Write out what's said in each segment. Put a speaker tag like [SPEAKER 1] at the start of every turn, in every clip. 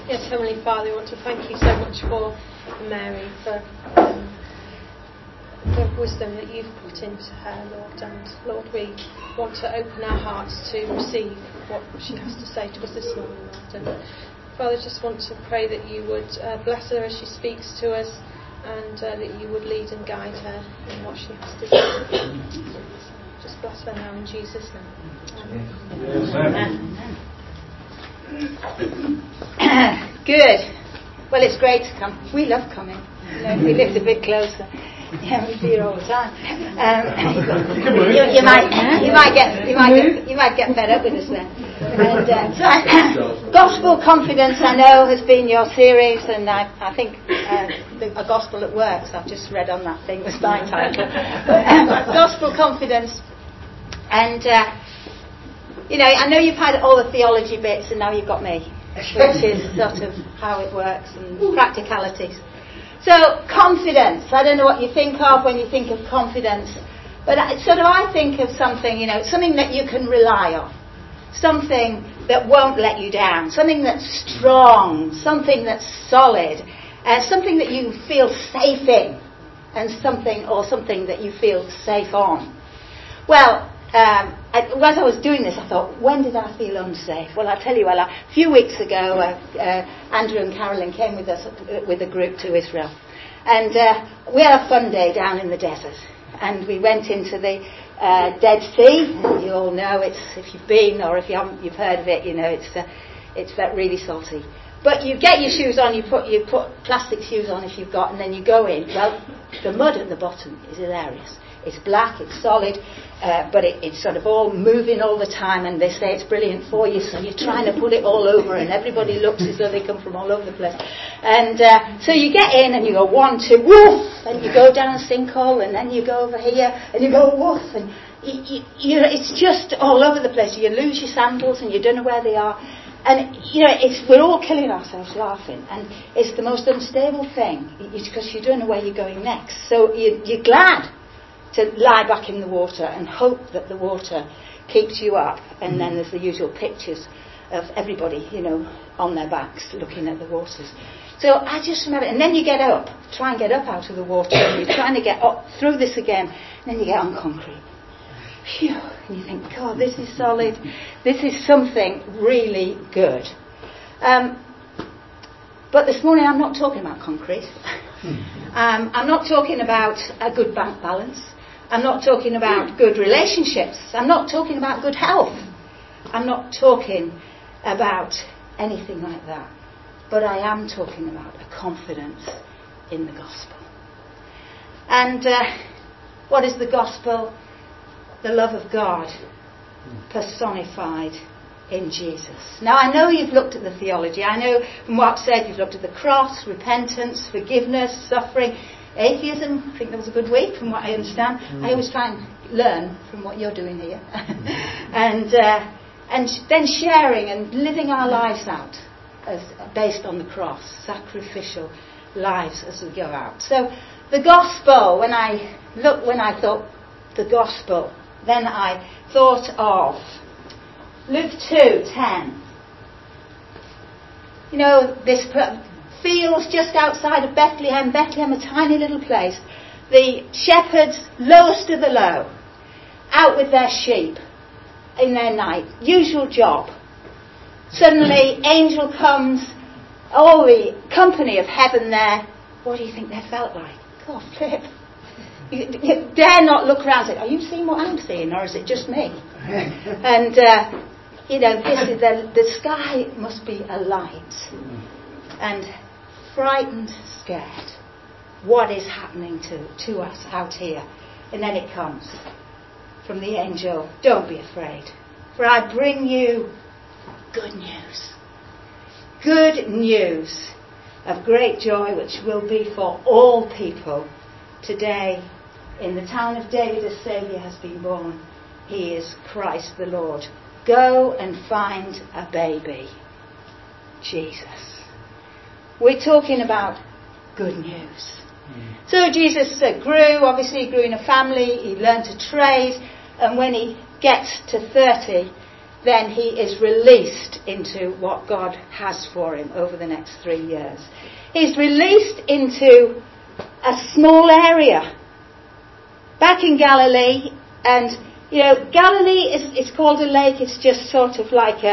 [SPEAKER 1] Yes, Heavenly Father, we want to thank you so much for Mary, for the wisdom that you've put into her, Lord. And Lord, we want to open our hearts to receive what she has to say to us this morning, Lord. And Father, just want to pray that you would bless her as she speaks to us, and that you would lead and guide her in what she has to say. Just bless her now in Jesus' name. Amen.
[SPEAKER 2] Good. Well, it's great to come. We love coming. If we lived a bit closer, we'd be here all the time. You might get fed up with us then. And Gospel Confidence, I know, has been your series, and I think A Gospel That Works, I've just read on that thing, was my title. Gospel Confidence. And I know you've had all the theology bits, and now you've got me, which is sort of how it works and practicalities. So, confidence. I don't know what you think of when you think of confidence, but I think of something, something that you can rely on, something that won't let you down, something that's strong, something that's solid, something that you feel safe in, and something that you feel safe on. Well, as I was doing this, I thought, when did I feel unsafe? Well, I'll tell you, a few weeks ago, Andrew and Carolyn came with us with a group to Israel. And we had a fun day down in the desert. And we went into the Dead Sea. You all know, if you've been, or if you haven't, you've heard of it, it's that really salty. But you get your shoes on, you put plastic shoes on if you've got, and then you go in. Well, the mud at the bottom is hilarious. It's black, it's solid, but it's sort of all moving all the time, and they say it's brilliant for you, so you're trying to put it all over, and everybody looks as though they come from all over the place. And so you get in, and you go 1, 2, woof, and you go down a sinkhole, and then you go over here, and you go woof, and it's just all over the place. You lose your sandals, and you don't know where they are. And, we're all killing ourselves laughing, and it's the most unstable thing, because you don't know where you're going next. So you're glad to lie back in the water and hope that the water keeps you up. And then there's the usual pictures of everybody, on their backs looking at the waters. So I just remember, and then you get up, try and get up out of the water, and you're trying to get up through this again, and then you get on concrete. Phew, and you think, God, this is solid. This is something really good. But this morning I'm not talking about concrete. I'm not talking about a good bank balance. I'm not talking about good relationships. I'm not talking about good health. I'm not talking about anything like that. But I am talking about a confidence in the gospel. And what is the gospel? The love of God personified in Jesus. Now, I know you've looked at the theology. I know from what I've said, you've looked at the cross, repentance, forgiveness, suffering, atheism. I think that was a good week from what I understand. I always try and learn from what you're doing here. and then sharing and living our lives out as based on the cross, sacrificial lives as we go out. So the gospel, when I thought the gospel, then I thought of Luke 2:10. This fields just outside of Bethlehem, a tiny little place. The shepherds, lowest of the low, out with their sheep in their night. Usual job. Suddenly, angel comes, all the company of heaven there. What do you think they felt like? God, flip. You dare not look around and say, are you seeing what I'm seeing, or is it just me? And, this is the sky must be alight. And frightened, scared. What is happening to us out here? And then it comes from the angel, don't be afraid, for I bring you good news. Good news of great joy, which will be for all people. Today, in the town of David, a Saviour has been born. He is Christ the Lord. Go and find a baby, Jesus. We're talking about good news. So Jesus grew in a family. He learned to trade, and when he gets to 30, then he is released into what God has for him over the next 3 years. He's released into a small area back in Galilee, and Galilee is called a lake. It's just sort of like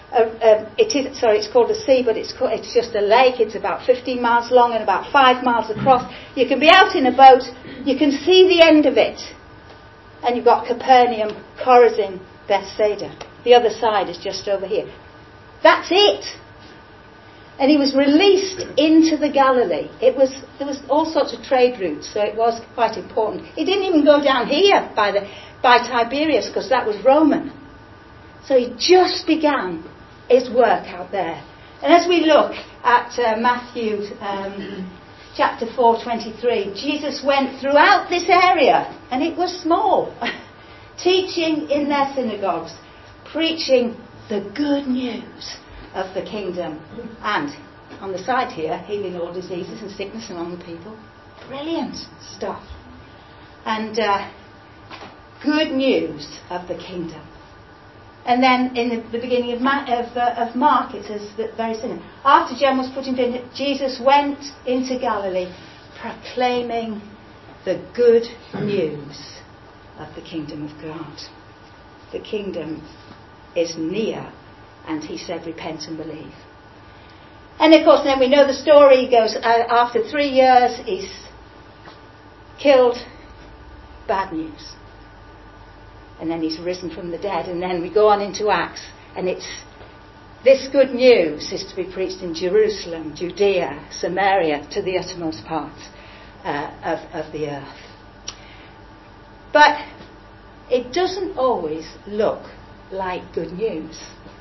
[SPEAKER 2] it's called a sea, but it's just a lake. It's about 15 miles long and about 5 miles across. You can be out in a boat, you can see the end of it, and you've got Capernaum, Chorazin, Bethsaida. The other side is just over here. That's it. And he was released into the Galilee. There was all sorts of trade routes, so it was quite important. He didn't even go down here by Tiberias, because that was Roman. So he just began his work out there. And as we look at Matthew chapter 4:23, Jesus went throughout this area, and it was small, teaching in their synagogues, preaching the good news of the kingdom, and on the side here, healing all diseases and sickness among the people. Brilliant stuff. And good news of the kingdom. And then in the beginning of Mark, it says that very similar. After John was put into, Jesus went into Galilee, proclaiming the good news of the kingdom of God. The kingdom is near, and he said, repent and believe. And of course, then we know the story. He goes, after 3 years, he's killed. Bad news. And then he's risen from the dead. And then we go on into Acts, and it's this good news is to be preached in Jerusalem, Judea, Samaria, to the uttermost parts of the earth. But it doesn't always look like good news.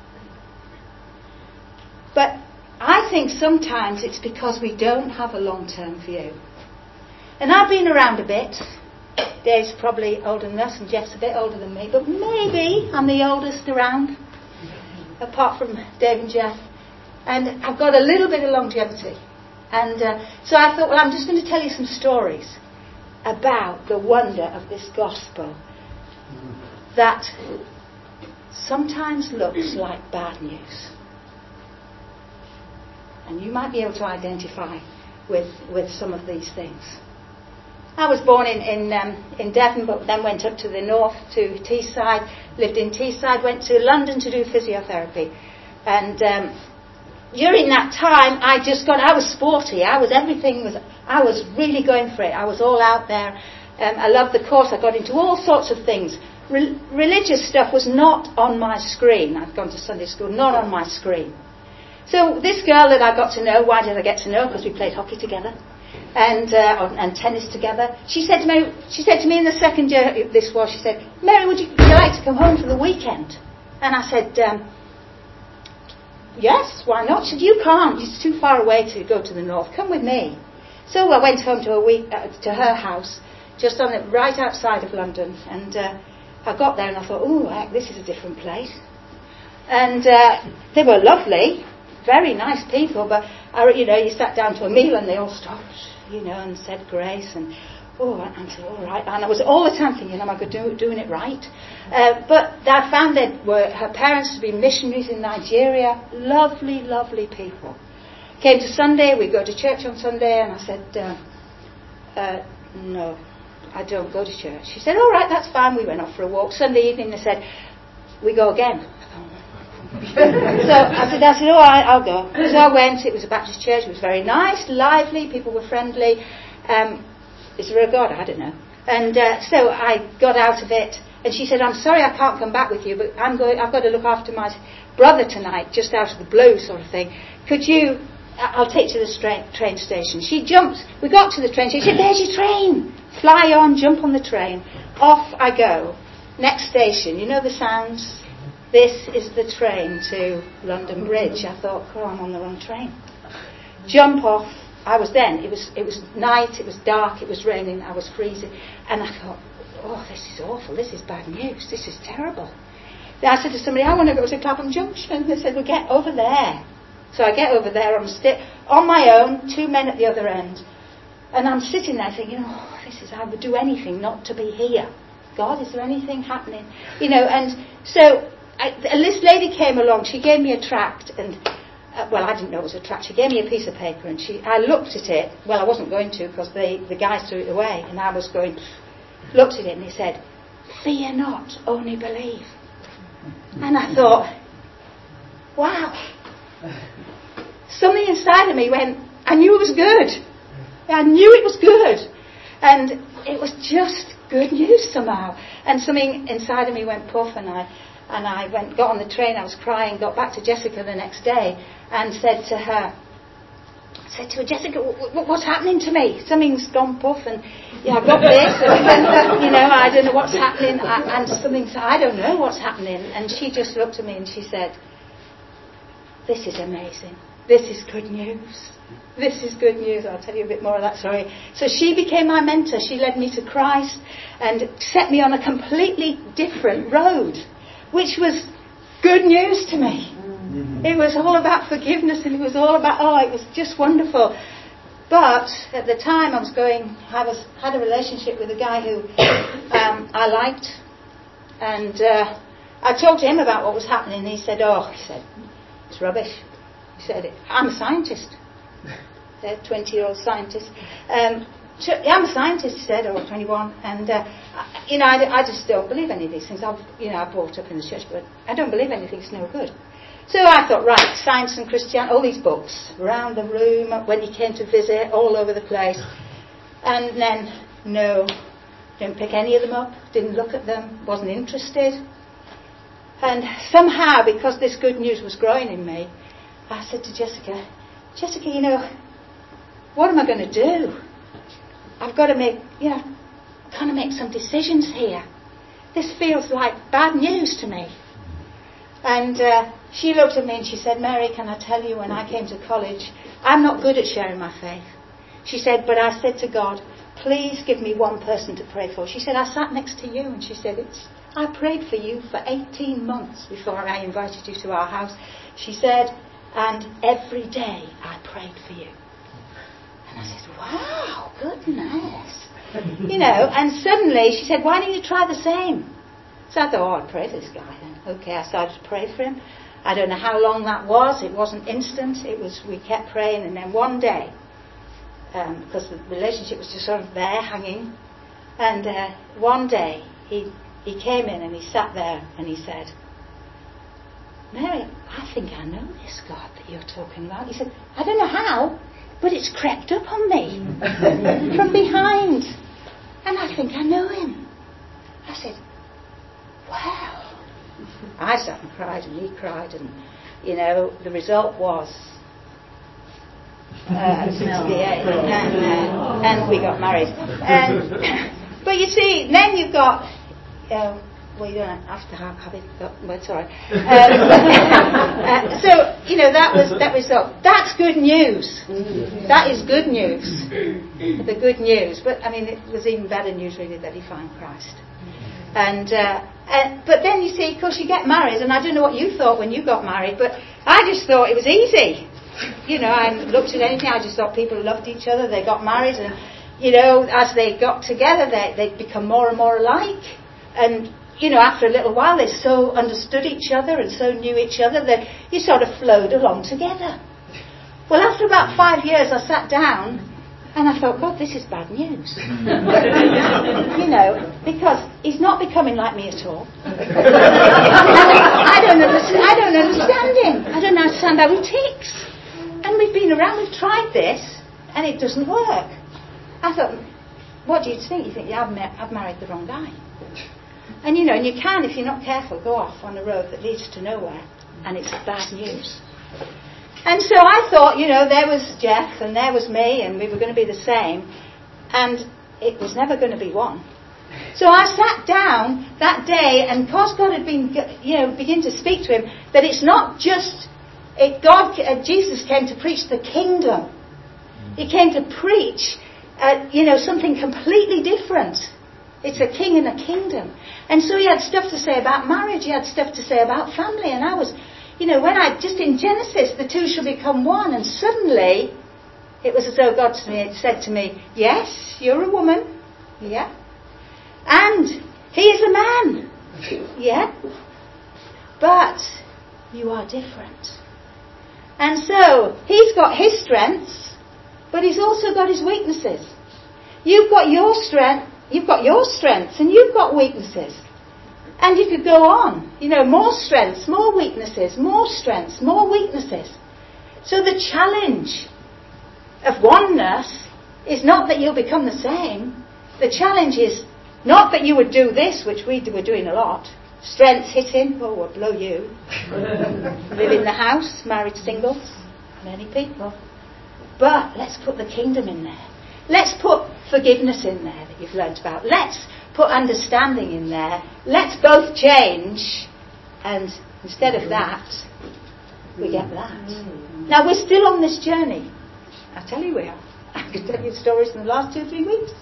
[SPEAKER 2] But I think sometimes it's because we don't have a long-term view. And I've been around a bit. Dave's probably older than us, and Jeff's a bit older than me, but maybe I'm the oldest around, apart from Dave and Jeff. And I've got a little bit of longevity. And so I thought, well, I'm just going to tell you some stories about the wonder of this gospel that sometimes looks like bad news. And you might be able to identify with some of these things. I was born in Devon, but then went up to the north to Teesside, lived in Teesside, went to London to do physiotherapy. And during that time, I was sporty. I was really going for it. I was all out there. I loved the course. I got into all sorts of things. Religious stuff was not on my screen. I'd gone to Sunday school, not on my screen. So this girl that I got to know, why did I get to know? Because we played hockey together and tennis together. She said to me in the second year, she said, Mary, would you like to come home for the weekend? And I said, yes, why not? She said, you can't. It's too far away to go to the north. Come with me. So I went home to her house, just right outside of London. And I got there and I thought, oh, heck, this is a different place. And they were lovely. Very nice people, but you sat down to a meal and they all stopped, and said grace, and I said, all right. And I was all the time thinking, am I doing it right? But I found that her parents had been missionaries in Nigeria. Lovely, lovely people. Came to Sunday, we go to church on Sunday, and I said, no, I don't go to church. She said, all right, that's fine. We went off for a walk. Sunday evening, they said, we go again. So I said, all right, I'll go. So I went. It was a Baptist church. It was very nice, lively. People were friendly. Is there a God? I don't know. And so I got out of it. And she said, I'm sorry I can't come back with you, but I've got to look after my brother tonight, just out of the blue sort of thing. I'll take you to the train station. She jumped. We got to the train station. She said, there's your train. Fly on, jump on the train. Off I go. Next station. You know the sounds? This is the train to London Bridge. I thought, I'm on the wrong train. Jump off. It was night, it was dark, it was raining, I was freezing. And I thought, this is awful, this is bad news, this is terrible. Then I said to somebody, I want to go to Clapham Junction. They said, well, get over there. So I get over there, I'm on my own, 2 men at the other end. And I'm sitting there thinking, I would do anything not to be here. God, is there anything happening? And so this lady came along. She gave me a tract, and I didn't know it was a tract. She gave me a piece of paper, and I looked at it. Well, I wasn't going to, because the guy threw it away, and I was going. Looked at it, and he said, "Fear not, only believe." And I thought, wow. Something inside of me went, I knew it was good. I knew it was good. And it was just good news somehow. And something inside of me went puff, and I got on the train, I was crying, got back to Jessica the next day and said to her, Jessica, what's happening to me? Something's gone puff, and I've got this, and I don't know what's happening, and I don't know what's happening. And she just looked at me and she said, "This is amazing. This is good news. This is good news." I'll tell you a bit more of that story. So she became my mentor. She led me to Christ and set me on a completely different road, which was good news to me. It was all about forgiveness, and it was all about, it was just wonderful. But at the time had a relationship with a guy who I liked, and I talked to him about what was happening, and he said, "It's rubbish." He said, "I'm a scientist." A 20-year-old scientist. I'm a scientist, he said, or 21, and I just don't believe any of these things. I brought up in the church, but I don't believe anything's no good. So I thought, right, Science and Christianity, all these books around the room when he came to visit, all over the place. And then, no, didn't pick any of them up, didn't look at them, wasn't interested. And somehow, because this good news was growing in me, I said to Jessica, what am I going to do? I've got to make some decisions here. This feels like bad news to me. And she looked at me and she said, "Mary, can I tell you, when I came to college, I'm not good at sharing my faith." She said, "But I said to God, please give me one person to pray for." She said, "I sat next to you," and she said, "I prayed for you for 18 months before I invited you to our house." She said, "And every day I prayed for you." And I said, "Wow, goodness." And suddenly she said, "Why don't you try the same?" So I thought, I'd pray for this guy then. Okay, I started to pray for him. I don't know how long that was. It wasn't instant. We kept praying, and then one day, because the relationship was just sort of there hanging, and one day he came in and he sat there and he said, "Mary, I think I know this God that you're talking about." He said, "I don't know how, but it's crept up on me from behind, and I think I know him." I said, "Wow." I sat and cried, and he cried, and the result was 68, and we got married. But you see, then you've got, you don't have to have it. Well, sorry. So that result. That's good news. That is good news. The good news. But it was even better news really that he found Christ. And but then you see, of course, you get married, and I don't know what you thought when you got married, but I just thought it was easy. I looked at anything. I just thought people loved each other. They got married, and as they got together, they'd become more and more alike. And after a little while, they so understood each other and so knew each other that you sort of flowed along together. Well, after about 5 years, I sat down. And I thought, God, this is bad news. Because he's not becoming like me at all. I don't understand him. I don't understand how he ticks. And we've been around, we've tried this, and it doesn't work. I thought, what do you think? You think, I've married the wrong guy. And and you can, if you're not careful, go off on a road that leads to nowhere, and it's bad news. And so I thought, there was Jeff and there was me, and we were going to be the same, and it was never going to be one. So I sat down that day, and because God had been, begin to speak to him, that it's not just Jesus came to preach the kingdom. He came to preach, something completely different. It's a king and a kingdom, and so he had stuff to say about marriage. He had stuff to say about family, and I was. When just in Genesis, the two shall become one, and suddenly it was as though God said to me, "Yes, you're a woman, yeah, and he is a man, yeah, But you are different. And so, he's got his strengths, but he's also got his weaknesses. You've got your strengths, and you've got weaknesses. And you could go on. More strengths, more weaknesses, more strengths, more weaknesses. So the challenge of oneness is not that you'll become the same. The challenge is not that you would do this, which we were doing a lot. Strengths hitting, we'll blow you. Live in the house, married singles, many people. But let's put the kingdom in there. Let's put forgiveness in there that you've learnt about. Let's put understanding in there. Let's both change. And instead of that, we get that. Now, we're still on this journey. I tell you we are. I could tell you stories in the last 2 or 3 weeks.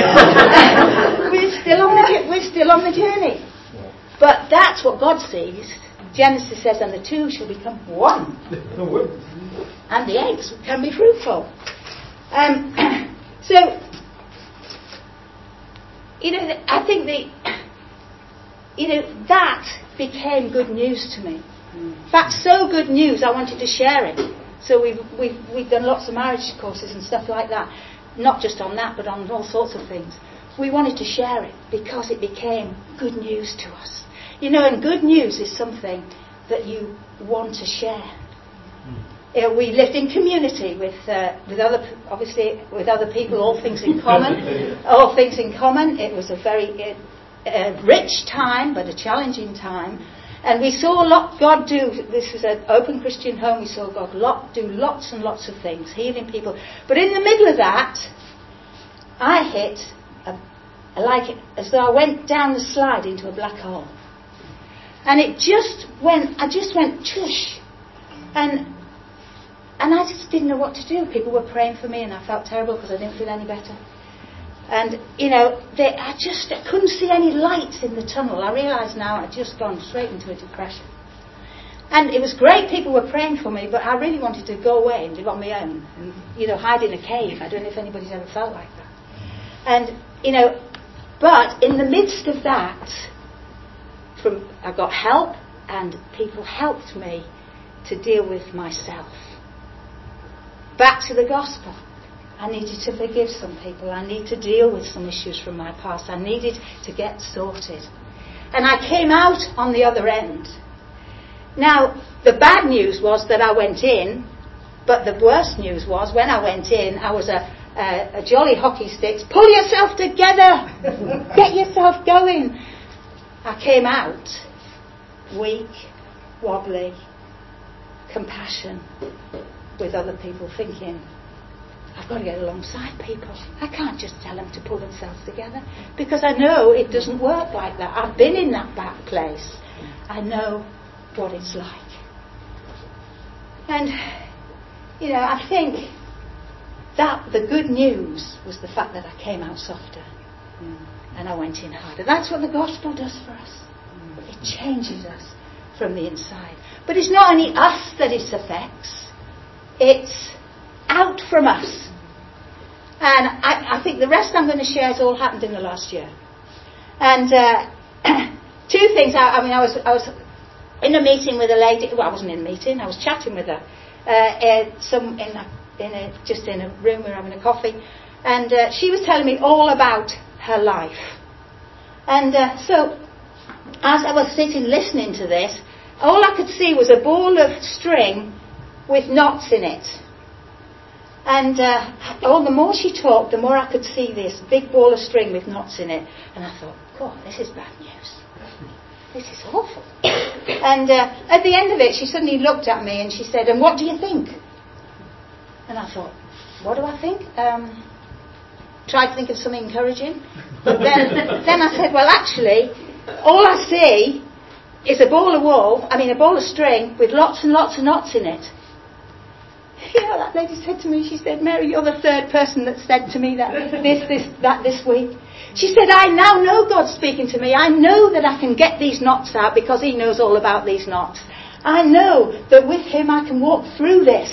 [SPEAKER 2] We're still on the journey. But that's what God sees. Genesis says, and the two shall become one. And the eggs can be fruitful. So, I think that became good news to me. In fact, so good news, I wanted to share it. So we've done lots of marriage courses and stuff like that. Not just on that, but on all sorts of things. We wanted to share it because it became good news to us. And good news is something that you want to share. We lived in community with other people, all things in common. All things in common. It was a very rich time, but a challenging time. And we saw God do. This was an open Christian home. We saw God do lots and lots of things, healing people. But in the middle of that, I hit as though I went down the slide into a black hole. And I just went, tush. And I just didn't know what to do. People were praying for me and I felt terrible because I didn't feel any better. And, I couldn't see any lights in the tunnel. I realise now I'd just gone straight into a depression. And it was great people were praying for me, but I really wanted to go away and live on my own and, hide in a cave. I don't know if anybody's ever felt like that. And, but in the midst of that, I got help and people helped me to deal with myself. Back to the gospel. I needed to forgive some people. I need to deal with some issues from my past. I needed to get sorted. And I came out on the other end. Now, the bad news was that I went in, but the worst news was when I went in, I was a jolly hockey sticks. Pull yourself together! Get yourself going! I came out weak, wobbly, compassion with other people, thinking, I've got to get alongside people. I can't just tell them to pull themselves together because I know it doesn't work like that. I've been in that bad place. I know what it's like. And, I think that the good news was the fact that I came out softer and I went in harder. That's what the gospel does for us. It changes us from the inside. But it's not only us that it affects. It's out from us. And I think the rest I'm going to share has all happened in the last year. And 2 things. I was in a meeting with a lady. Well, I wasn't in a meeting. I was chatting with her. Just in a room. We were having a coffee. And she was telling me all about her life. And so, as I was sitting listening to this, all I could see was a ball of string with knots in it. And the more she talked, the more I could see this big ball of string with knots in it. And I thought, God, this is bad news. This is awful. And at the end of it, she suddenly looked at me and she said, and what do you think? And I thought, what do I think? Tried to think of something encouraging. But then I said, well, actually, all I see is a ball of string with lots and lots of knots in it. That lady said to me, she said, Mary, you're the 3rd person that said to me that this week. She said, I now know God's speaking to me. I know that I can get these knots out because He knows all about these knots. I know that with Him I can walk through this.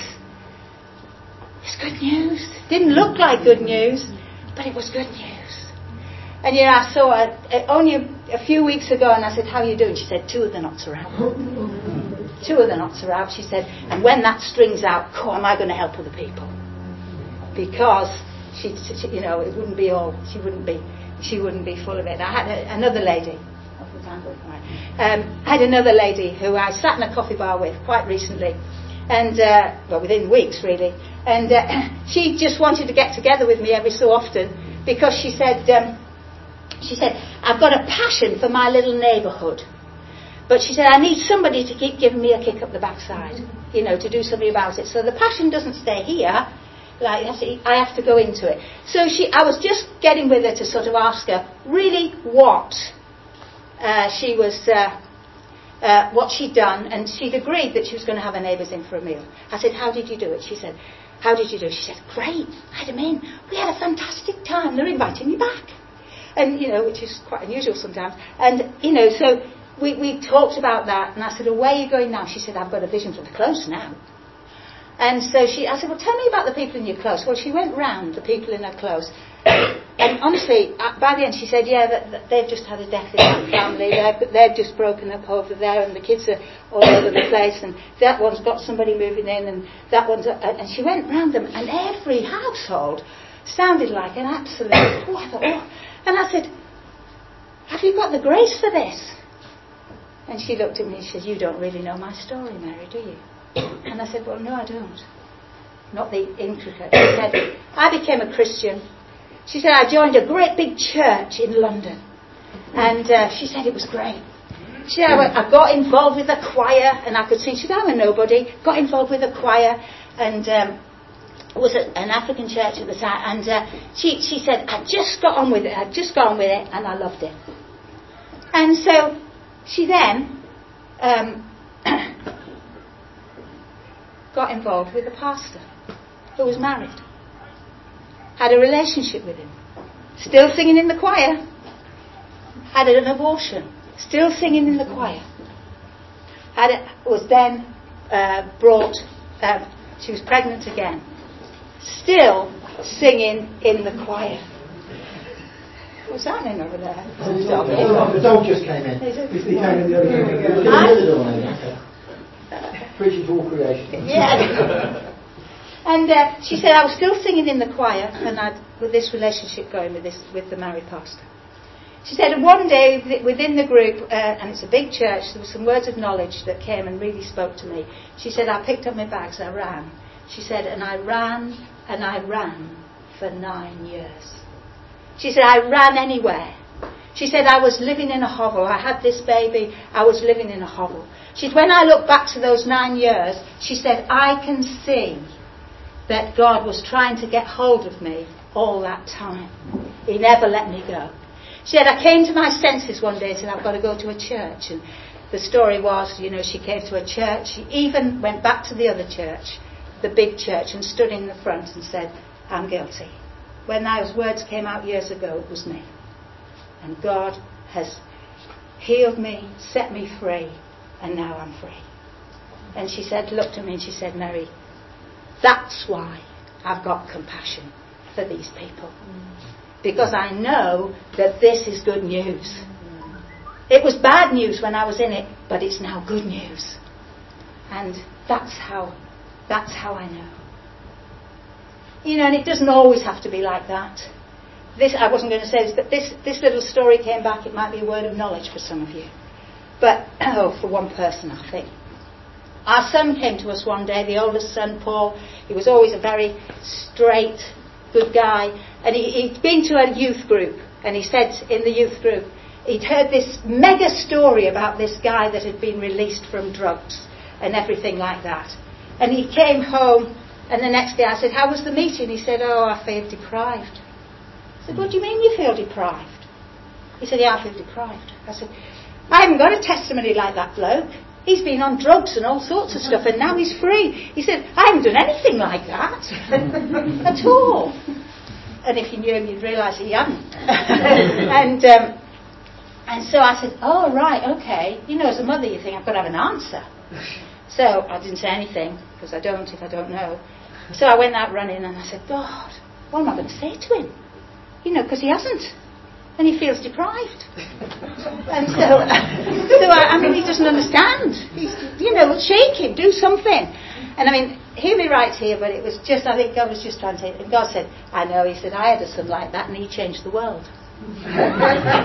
[SPEAKER 2] It's good news. Didn't look like good news, but it was good news. And I saw her only a few weeks ago, and I said, how are you doing? She said, 2 of the knots are out. 2 of the knots are out, she said, and when that string's out, am I going to help other people? Because she it wouldn't be all, she wouldn't be full of it. I had another lady, I had another lady who I sat in a coffee bar with quite recently, and within weeks really, and she just wanted to get together with me every so often because she said, I've got a passion for my little neighbourhood, but she said I need somebody to keep giving me a kick up the backside, to do something about it. So the passion doesn't stay here. Like I have to go into it. So I was just getting with her to sort of ask her really what what she'd done, and she'd agreed that she was going to have her neighbours in for a meal. I said, how did you do it? She said, how did you do it? She said, great, I had them in. We had a fantastic time. They're inviting me back. And, which is quite unusual sometimes. And, so we talked about that, and I said, well, where are you going now? She said, I've got a vision for the close now. And so I said, well, tell me about the people in your close. Well, she went round the people in her close. And honestly, by the end, she said, yeah, they've just had a death in that family. They've just broken up over there, and the kids are all over the place, and that one's got somebody moving in, and that one's... And she went round them, and every household sounded like an absolute... I thought, And I said, have you got the grace for this? And she looked at me and she said, you don't really know my story, Mary, do you? And I said, well, no, I don't. Not the intricate. She said, I became a Christian. She said, I joined a great big church in London. And she said it was great. She said, I got involved with a choir, and I could sing. She said, I'm a nobody. Got involved with a choir, and was at an African church at the time. And she said, I just got on with it. And I loved it. And so she then... got involved with a pastor who was married, had a relationship with him, still singing in the choir, had an abortion, still singing in the choir, was then brought, she was pregnant again, still singing in the choir. What's happening over there?
[SPEAKER 3] The dog just came in. He came in the other door. Preaching for all creation.
[SPEAKER 2] Yeah. And she said, I was still singing in the choir, and with this relationship going with the married pastor. She said, one day within the group, and it's a big church, there were some words of knowledge that came and really spoke to me. She said, I picked up my bags, I ran. She said, and I ran for 9 years. She said, I ran anywhere. She said, I was living in a hovel. I had this baby. I was living in a hovel. She said, when I look back to those 9 years, she said, I can see that God was trying to get hold of me all that time. He never let me go. She said, I came to my senses one day and said, I've got to go to a church. And the story was, she came to a church. She even went back to the other church, the big church, and stood in the front and said, I'm guilty. When those words came out years ago, it was me. And God has healed me, set me free, and now I'm free. And she said, looked at me and she said, Mary, that's why I've got compassion for these people. Because I know that this is good news. It was bad news when I was in it, but it's now good news. And that's how I know. And it doesn't always have to be like that. I wasn't going to say this, but this little story came back. It might be a word of knowledge for some of you. But, for one person, I think. Our son came to us one day, the oldest son, Paul. He was always a very straight, good guy. And he'd been to a youth group. And he said in the youth group, he'd heard this mega story about this guy that had been released from drugs and everything like that. And he came home, and the next day I said, how was the meeting? He said, I feel deprived. I said, what do you mean you feel deprived? He said, yeah, I feel deprived. I said, I haven't got a testimony like that bloke. He's been on drugs and all sorts of stuff, and now he's free. He said, I haven't done anything like that at all. And if you knew him, you'd realise he hadn't. And so I said, oh, right, okay. As a mother, you think, I've got to have an answer. So I didn't say anything, because I don't if I don't know. So I went out running, and I said, God, what am I going to say to him? Because he hasn't. and he feels deprived. And so I mean, he doesn't understand. He's, shake him, do something. And I mean, hear me right here, but it was just, I think God was just trying to say, and God said, I know, he said, I had a son like that, and he changed the world. And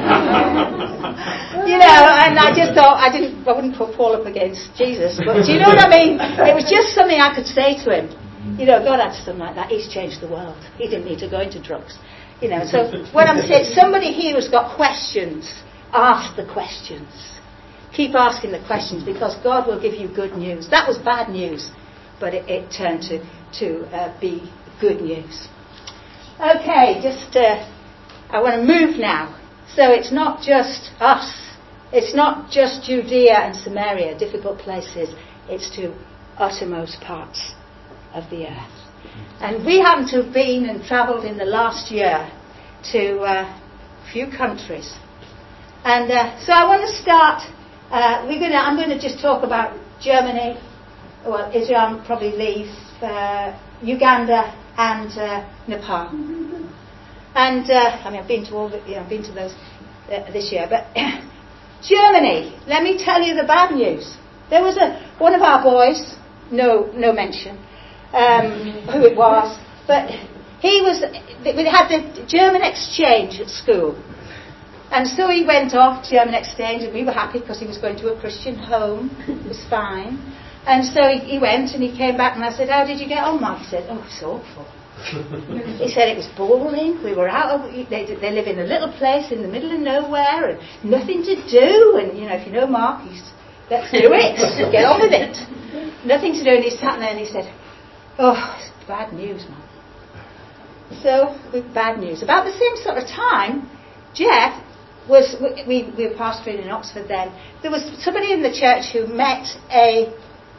[SPEAKER 2] I just thought, I wouldn't put Paul up against Jesus, but do you know what I mean? It was just something I could say to him. God had a son like that, he's changed the world. He didn't need to go into drugs. So what I'm saying, somebody here who's got questions, ask the questions. Keep asking the questions, because God will give you good news. That was bad news, but it turned to be good news. Okay, I want to move now. So it's not just us. It's not just Judea and Samaria, difficult places. It's to uttermost parts of the earth. And we happen to have been and travelled in the last year to a few countries. And so I want to start. I'm going to just talk about Germany. Well, Israel will probably leave. Uganda and Nepal. And I've been to all. I've been to those this year. But Germany. Let me tell you the bad news. There was one of our boys. No mention. Who it was, but we had the German exchange at school, and so he went off to German exchange, and we were happy because he was going to a Christian home. It was fine, and so he went and he came back, and I said, how did you get on, Mark? He said, oh, it's awful. He said it was boring. We were out. They live in a little place in the middle of nowhere, and nothing to do. And if you know Mark, let's do it. Get on with it. Nothing to do. And he sat there and he said, oh, it's bad news, man. So, with bad news. About the same sort of time, Jeff was, we were pastoring in Oxford then, there was somebody in the church who met a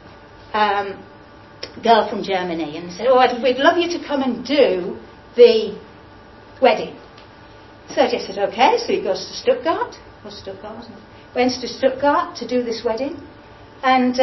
[SPEAKER 2] girl from Germany and said, we'd love you to come and do the wedding. So Jeff said, okay, so he goes to Stuttgart. Went to Stuttgart to do this wedding. And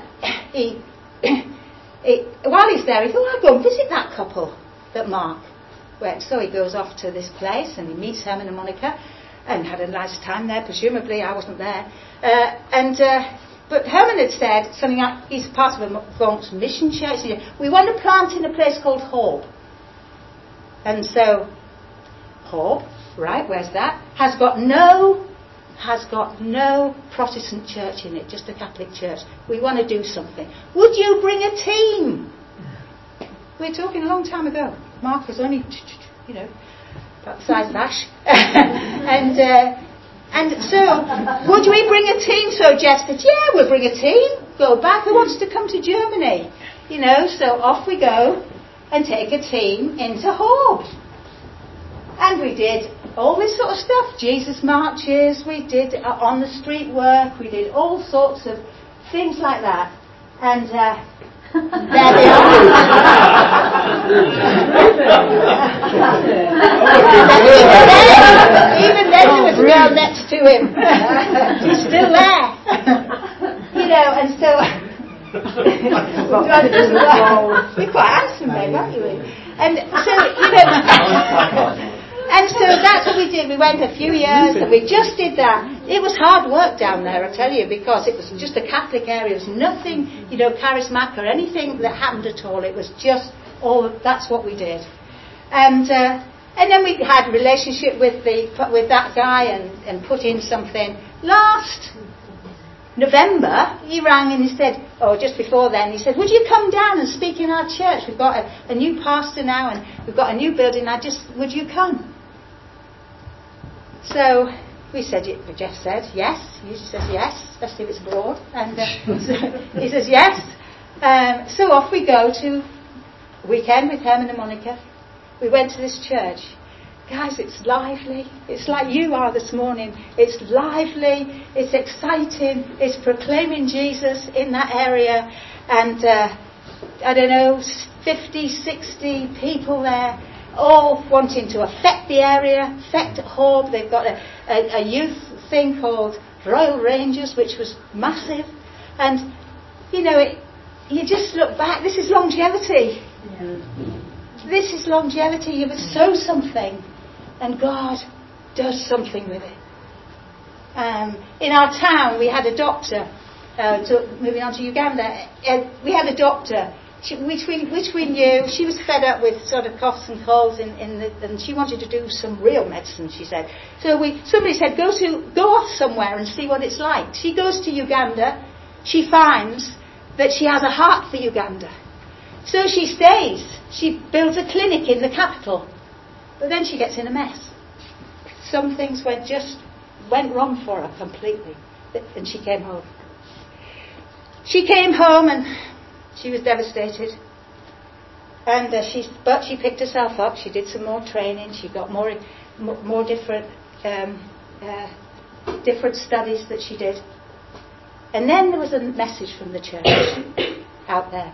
[SPEAKER 2] while he's there, he thought, I'll go and visit that couple that Mark went. So he goes off to this place and he meets Herman and Monica and had a nice time there. Presumably, I wasn't there. But Herman had said something like, he's part of a Bronx mission church. He said, we want to plant in a place called Horb. And so, Horb, right, where's that? Has got no Protestant church in it, just a Catholic church. We want to do something. Would you bring a team? We're talking a long time ago. Mark was only, about the size of Ash. and so, would we bring a team? So Jeff said, yeah, we'll bring a team. Go back. Who wants to come to Germany? So off we go and take a team into Horb. And we did all this sort of stuff, Jesus marches, we did on the street work, we did all sorts of things like that. And there they are. Even then there was a girl next to him. She's still there. And so we're quite handsome then, aren't we? And so, and so that's what we did. We went a few years and we just did that. It was hard work down there, I tell you, because it was just a Catholic area. It was nothing, charismatic or anything that happened at all. It was just that's what we did. And then we had a relationship with that guy and put in something. Last November, he rang and he said, just before then, he said, would you come down and speak in our church? We've got a new pastor now and we've got a new building. Would you come? So we said, Jeff said, yes. He usually says yes, especially if it's abroad. And so he says yes. So off we go to a weekend with Herman and Monica. We went to this church. Guys, it's lively. It's like you are this morning. It's lively. It's exciting. It's proclaiming Jesus in that area. And, 50, 60 people there, all wanting to affect the area, affect Horb. They've got a youth thing called Royal Rangers, which was massive. And, you just look back. This is longevity. Yeah. This is longevity. You would sow something. And God does something with it. In our town, we had a doctor. Moving on to Uganda, we had a doctor, which we knew. She was fed up with sort of coughs and colds, and she wanted to do some real medicine, she said. So somebody said, go off somewhere and see what it's like. She goes to Uganda. She finds that she has a heart for Uganda. So she stays. She builds a clinic in the capital. But then she gets in a mess. Some things went wrong for her completely. And she came home. She came home and she was devastated. And but she picked herself up. She did some more training. She got more different studies that she did. And then there was a message from the church out there.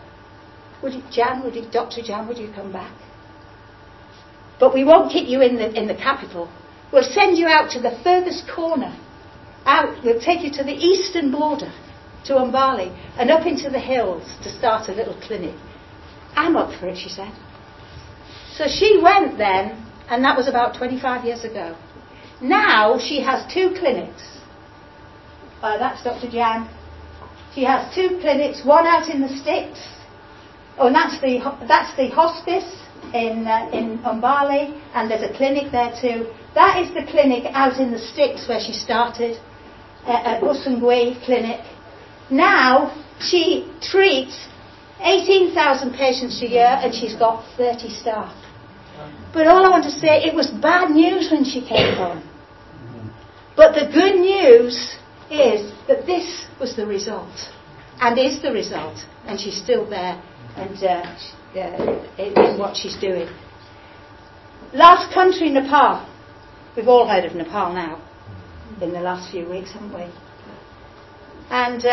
[SPEAKER 2] Dr. Jan, would you come back? But we won't keep you in the capital. We'll send you out to the furthest corner. We'll take you to the eastern border, to Umbali, and up into the hills to start a little clinic. I'm up for it, she said. So she went then, and that was about 25 years ago. Now she has 2 clinics. That's Dr. Jan. She has 2 clinics, one out in the sticks. Oh, and that's the hospice in Umbali, and there's a clinic there too. That is the clinic out in the sticks where she started, at Usungwe Clinic. Now she treats 18,000 patients a year, and she's got 30 staff. But all I want to say, it was bad news when she came home. But the good news is that this was the result, and is the result, and she's still there, and in what she's doing. Last country, Nepal. We've all heard of Nepal now, in the last few weeks, haven't we? And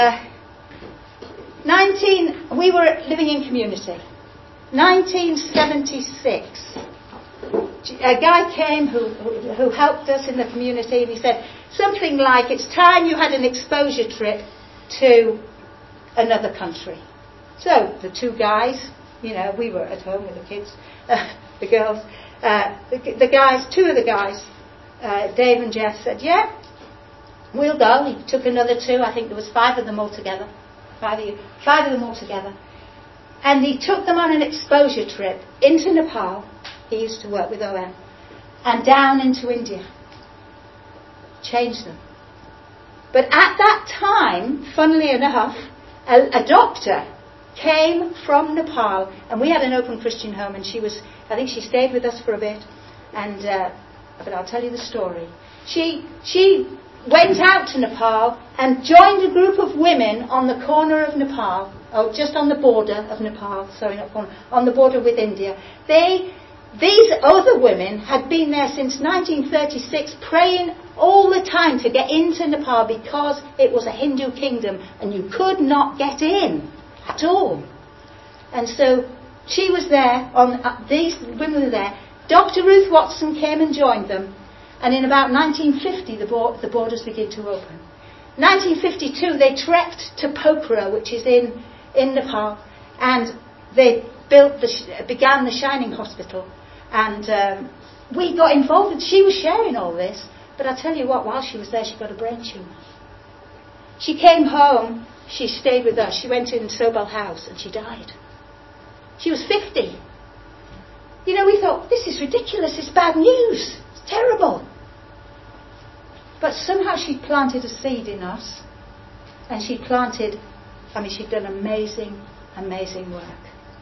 [SPEAKER 2] we were living in community. 1976. A guy came who helped us in the community, and he said something like, it's time you had an exposure trip to another country. So the 2 guys, we were at home with the kids, the girls, the guys, 2 of the guys, Dave and Jeff, said, yeah, we'll go. He took another 2, I think there was 5 of them all together. 5 of them all together. And he took them on an exposure trip into Nepal. He used to work with OM. And down into India. Changed them. But at that time, funnily enough, a doctor came from Nepal, and we had an open Christian home, and I think she stayed with us for a bit, and but I'll tell you the story. She went out to Nepal and joined a group of women on the corner of Nepal, just on the border of Nepal, sorry, not corner, on the border with India. These other women had been there since 1936, praying all the time to get into Nepal because it was a Hindu kingdom and you could not get in at all. And so she was there, these women were there. Dr. Ruth Watson came and joined them, and in about 1950 the borders began to open. 1952 they trekked to Pokhara, which is in Nepal, and they began the Shining Hospital, and we got involved. She was sharing all this, but I tell you what, while she was there she got a brain tumour. She came home, she stayed with us, she went in Sobel House and she died. She was 50. We thought, this is ridiculous, it's bad news, it's terrible. But somehow she planted a seed in us, and she'd done amazing, amazing work.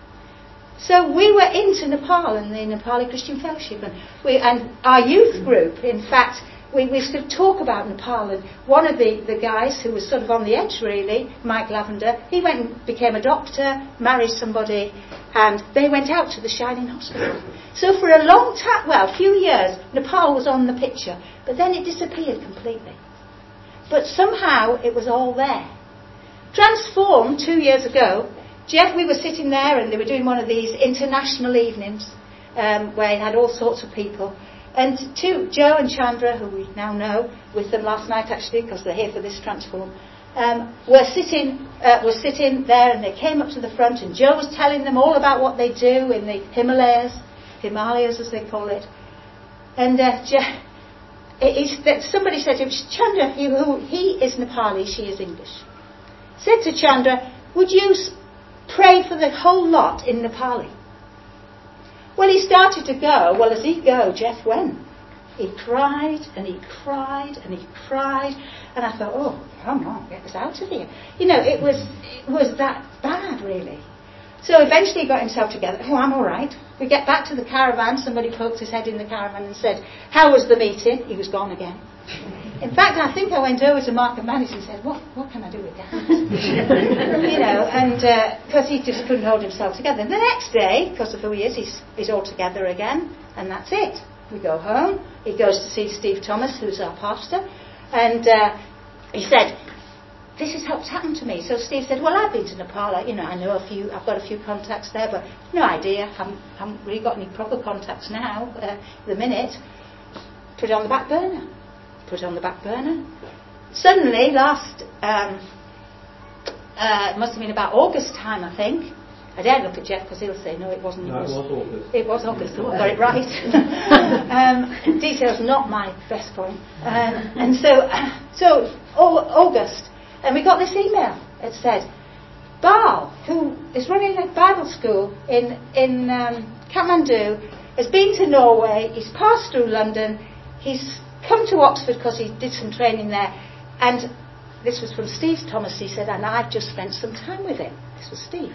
[SPEAKER 2] So we were into Nepal and the Nepali Christian Fellowship, and our youth group, in fact, we used to talk about Nepal, and one of the guys who was sort of on the edge really, Mike Lavender, he went and became a doctor, married somebody, and they went out to the Shining Hospital. So for a long time, a few years, Nepal was on the picture, but then it disappeared completely. But somehow it was all there. Transformed 2 years ago, Jeff, we were sitting there and they were doing one of these international evenings where it had all sorts of people. And Joe and Chandra, who we now know, with them last night actually, because they're here for this Transform, were sitting there, and they came up to the front, and Joe was telling them all about what they do in the Himalayas as they call it. And somebody said to him, Chandra, he is Nepali, she is English, said to Chandra, would you pray for the whole lot in Nepali? Well, he started to go. Well, as he go, Jeff went. He cried and he cried and he cried, and I thought, oh, come on, get us out of here. It was that bad, really. So eventually he got himself together. Oh, I'm all right. We get back to the caravan. Somebody poked his head in the caravan and said, how was the meeting? He was gone again. In fact, I think I went over to Mark and Manny and said, what can I do with that? And because he just couldn't hold himself together. And the next day, because of who he is, he's all together again, and that's it. We go home. He goes to see Steve Thomas, who's our pastor, and he said, this is what's happened to me. So Steve said, well, I've been to Nepal. I know I've got a few contacts there, but no idea. Haven't really got any proper contacts now. The minute, put it on the back burner. Suddenly, last, it must have been about August time, I think. I dare look at Jeff because he'll say, no, it wasn't.
[SPEAKER 3] No, it was August.
[SPEAKER 2] It was August. Oh, I got it right. Details not my best point. So August. And we got this email. It said, Baal, who is running a Bible school in Kathmandu, has been to Norway, he's passed through London, he's come to Oxford because he did some training there, and this was from Steve Thomas. He said, and I've just spent some time with him. This was Steve.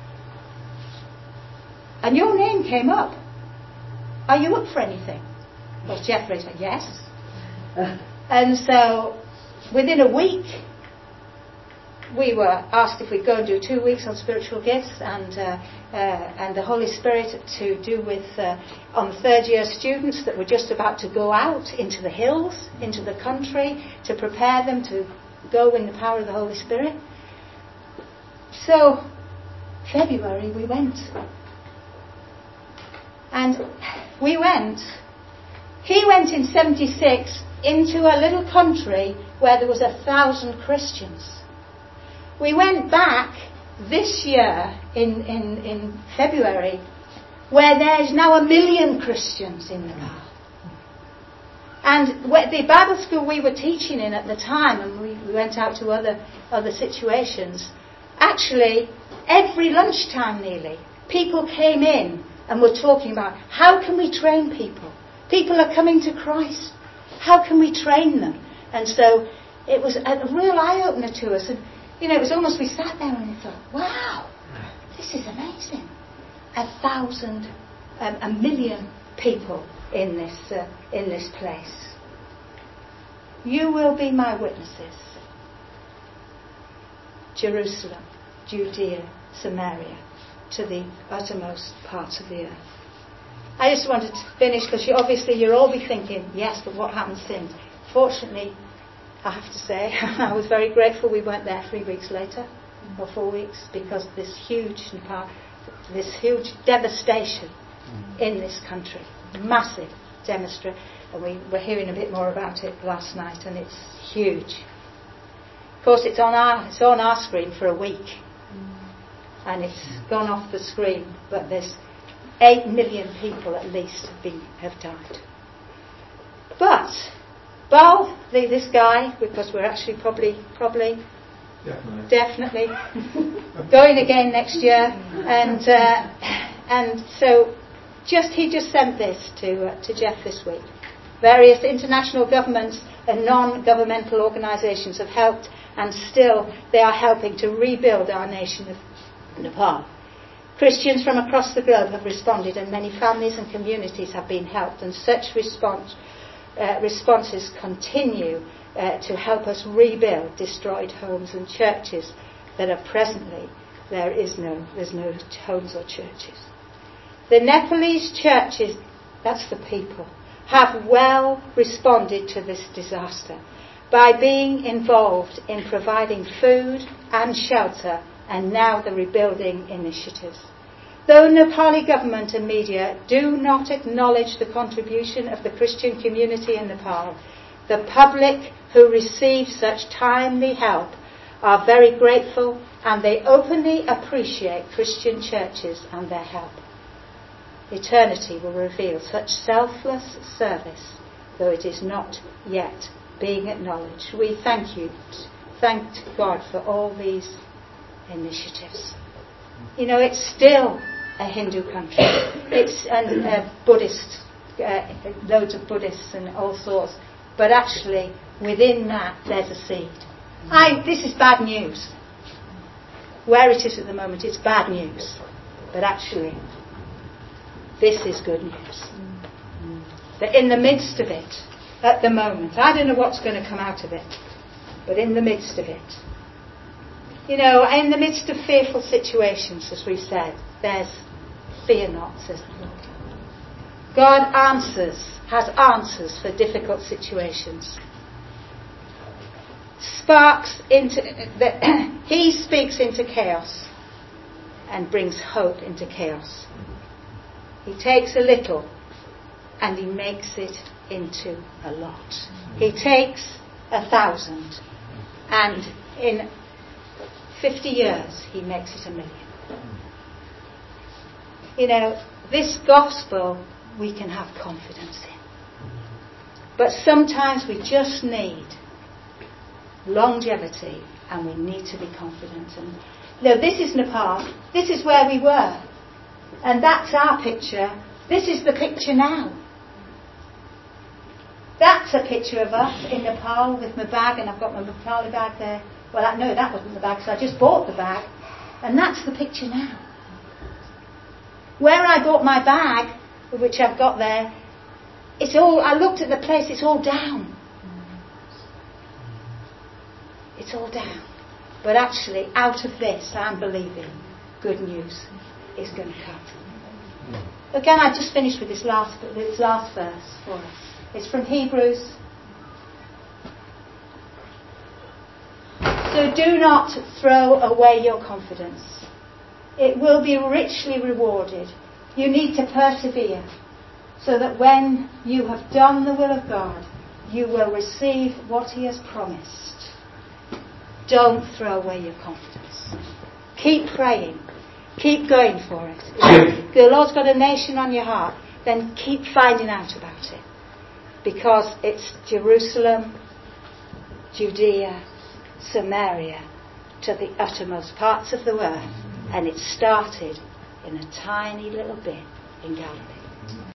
[SPEAKER 2] And your name came up. Are you up for anything? Well, Jeff raised it, yes. And so within a week, we were asked if we'd go and do 2 weeks on spiritual gifts and the Holy Spirit to do with on third year students that were just about to go out into the hills, into the country, to prepare them to go in the power of the Holy Spirit. So February we went. And we went. He went in 76 into a little country where there was 1,000 Christians. We went back this year in February where there's now 1 million Christians in Nepal. And the Bible school we were teaching in at the time, and we went out to other situations, actually every lunchtime nearly, people came in and were talking about how can we train people? People are coming to Christ. How can we train them? And so it was a real eye-opener to us. And it was almost, we sat there and we thought, wow, this is amazing. 1,000, 1 million people in this place. You will be my witnesses. Jerusalem, Judea, Samaria, to the uttermost parts of the earth. I just wanted to finish because you'll all be thinking, yes, but what happened since? Fortunately, I have to say, I was very grateful we weren't there 3 weeks later, or 4 weeks, because this huge devastation in this country, massive demonstration, and we were hearing a bit more about it last night, and it's huge. Of course, it's on our screen for a week, and it's gone off the screen, but there's 8 million people at least have died. But Baal, this guy, because we're actually probably definitely going again next year, and so he just sent this to Jeff this week. Various international governments and non-governmental organisations have helped, and still they are helping to rebuild our nation of Nepal. Christians from across the globe have responded, and many families and communities have been helped, and such responses continue to help us rebuild destroyed homes and churches that are presently there's no homes or churches. The Nepalese churches, that's the people, have well responded to this disaster by being involved in providing food and shelter, and now the rebuilding initiatives. Though Nepali government and media do not acknowledge the contribution of the Christian community in Nepal, the public who receive such timely help are very grateful, and they openly appreciate Christian churches and their help. Eternity will reveal such selfless service though it is not yet being acknowledged. We thank God for all these initiatives. It's still a Hindu country. It's Buddhist, loads of Buddhists and all sorts. But actually, within that, there's a seed. This is bad news. Where it is at the moment, it's bad news. But actually, this is good news. That in the midst of it, at the moment, I don't know what's going to come out of it, but in the midst of it, in the midst of fearful situations, as we've said, there's fear not, says the Lord. God has answers for difficult situations. He speaks into chaos and brings hope into chaos. He takes a little and he makes it into a lot. He takes 1,000 and in 50 years he makes it 1,000,000. This gospel we can have confidence in. But sometimes we just need longevity and we need to be confident. And this is Nepal. This is where we were. And that's our picture. This is the picture now. That's a picture of us in Nepal with my bag, and I've got my Nepali bag there. Well, no, that wasn't the bag, because I just bought the bag. And that's the picture now. Where I bought my bag, which I've got there, I looked at the place, it's all down. It's all down. But actually, out of this, I'm believing good news is going to come. Again, I just finished with this last verse for us. It's from Hebrews. So do not throw away your confidence. It will be richly rewarded. You need to persevere so that when you have done the will of God, you will receive what He has promised. Don't throw away your confidence. Keep praying. Keep going for it. If the Lord's got a nation on your heart, then keep finding out about it. Because it's Jerusalem, Judea, Samaria, to the uttermost parts of the earth. And it started in a tiny little bit in Galilee.